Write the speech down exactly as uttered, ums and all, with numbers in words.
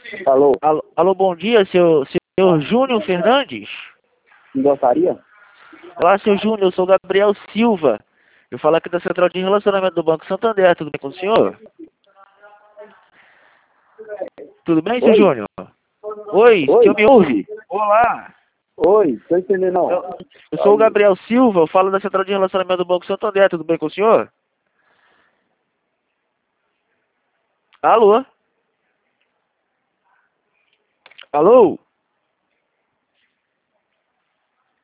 Alô, Alô, alô, bom dia, seu, senhor Júnior Fernandes? gostaria? Olá, seu Júnior, eu sou Gabriel Silva. Eu falo aqui da Central de Relacionamento do Banco Santander, tudo bem com o senhor? Tudo bem, seu Oi? Júnior? Oi, o Oi? senhor me ouve? Olá, Oi, tô entendendo não. eu, eu sou o Gabriel Silva, eu falo da Central de Relacionamento do Banco Santander, tudo bem com o senhor? Alô? Alô?